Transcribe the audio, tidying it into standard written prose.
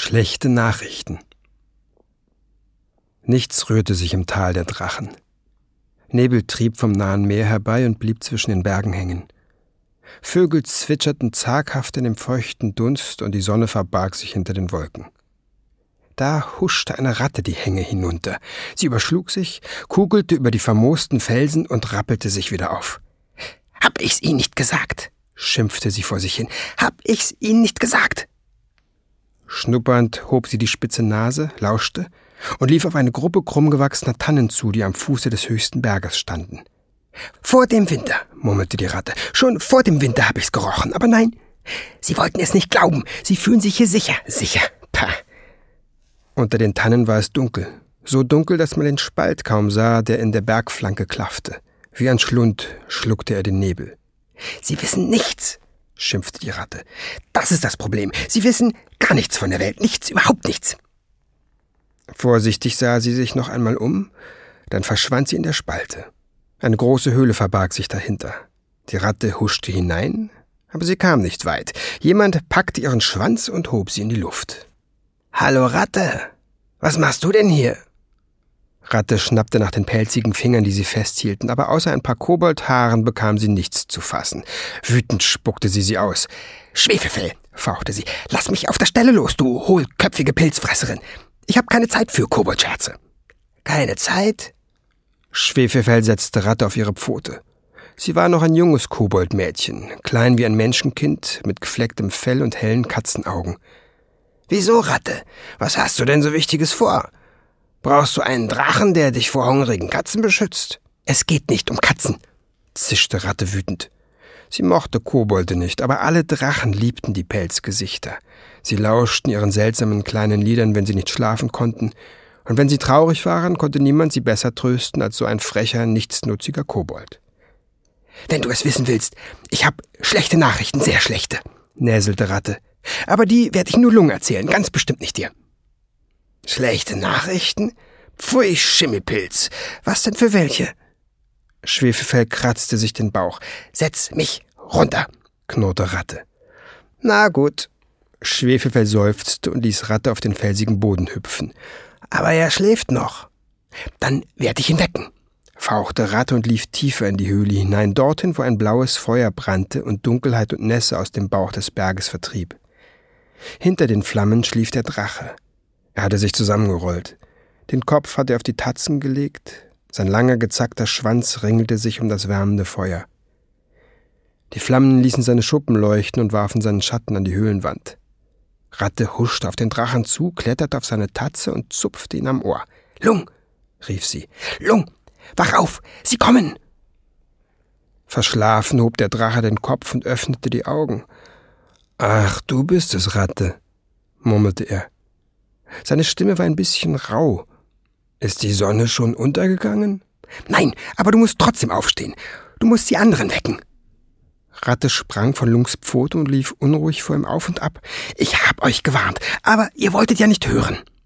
Schlechte Nachrichten. Nichts rührte sich im Tal der Drachen. Nebel trieb vom nahen Meer herbei und blieb zwischen den Bergen hängen. Vögel zwitscherten zaghaft in dem feuchten Dunst und die Sonne verbarg sich hinter den Wolken. Da huschte eine Ratte die Hänge hinunter. Sie überschlug sich, kugelte über die vermoosten Felsen und rappelte sich wieder auf. »Hab ich's Ihnen nicht gesagt?« schimpfte sie vor sich hin. »Hab ich's Ihnen nicht gesagt?« Schnuppernd hob sie die spitze Nase, lauschte und lief auf eine Gruppe krummgewachsener Tannen zu, die am Fuße des höchsten Berges standen. »Vor dem Winter«, murmelte die Ratte, »schon vor dem Winter hab ich's gerochen, aber nein, Sie wollten es nicht glauben, Sie fühlen sich hier sicher, Pah.« Unter den Tannen war es dunkel, so dunkel, dass man den Spalt kaum sah, der in der Bergflanke klaffte. Wie ein Schlund schluckte er den Nebel. »Sie wissen nichts«, schimpfte die Ratte. »Das ist das Problem. Sie wissen gar nichts von der Welt, nichts, überhaupt nichts.« Vorsichtig sah sie sich noch einmal um, dann verschwand sie in der Spalte. Eine große Höhle verbarg sich dahinter. Die Ratte huschte hinein, aber sie kam nicht weit. Jemand packte ihren Schwanz und hob sie in die Luft. »Hallo Ratte, was machst du denn hier?« Ratte schnappte nach den pelzigen Fingern, die sie festhielten, aber außer ein paar Koboldhaaren bekam sie nichts zu fassen. Wütend spuckte sie aus. »Schwefelfell«, fauchte sie, »lass mich auf der Stelle los, du hohlköpfige Pilzfresserin. Ich habe keine Zeit für Koboldscherze.« »Keine Zeit?« Schwefelfell setzte Ratte auf ihre Pfote. Sie war noch ein junges Koboldmädchen, klein wie ein Menschenkind, mit geflecktem Fell und hellen Katzenaugen. »Wieso, Ratte? Was hast du denn so Wichtiges vor? Brauchst du einen Drachen, der dich vor hungrigen Katzen beschützt?« »Es geht nicht um Katzen«, zischte Ratte wütend. Sie mochte Kobolde nicht, aber alle Drachen liebten die Pelzgesichter. Sie lauschten ihren seltsamen kleinen Liedern, wenn sie nicht schlafen konnten, und wenn sie traurig waren, konnte niemand sie besser trösten als so ein frecher, nichtsnutziger Kobold. »Wenn du es wissen willst, ich habe schlechte Nachrichten, sehr schlechte«, näselte Ratte. »Aber die werde ich nur Lungen erzählen, ganz bestimmt nicht dir.« »Schlechte Nachrichten? Pfui, Schimmelpilz. Was denn für welche?« Schwefelfell kratzte sich den Bauch. »Setz mich runter«, knurrte Ratte. »Na gut.« Schwefelfell seufzte und ließ Ratte auf den felsigen Boden hüpfen. »Aber er schläft noch.« »Dann werd ich ihn wecken«, fauchte Ratte und lief tiefer in die Höhle hinein, dorthin, wo ein blaues Feuer brannte und Dunkelheit und Nässe aus dem Bauch des Berges vertrieb. Hinter den Flammen schlief der Drache. Er hatte sich zusammengerollt. Den Kopf hatte er auf die Tatzen gelegt, sein langer, gezackter Schwanz ringelte sich um das wärmende Feuer. Die Flammen ließen seine Schuppen leuchten und warfen seinen Schatten an die Höhlenwand. Ratte huschte auf den Drachen zu, kletterte auf seine Tatze und zupfte ihn am Ohr. »Lung«, rief sie, »Lung, wach auf, sie kommen!« Verschlafen hob der Drache den Kopf und öffnete die Augen. »Ach, du bist es, Ratte«, murmelte er. Seine Stimme war ein bisschen rau. »Ist die Sonne schon untergegangen?« »Nein, aber du musst trotzdem aufstehen. Du musst die anderen wecken.« Ratte sprang von Lungs Pfote und lief unruhig vor ihm auf und ab. »Ich hab euch gewarnt, aber ihr wolltet ja nicht hören.«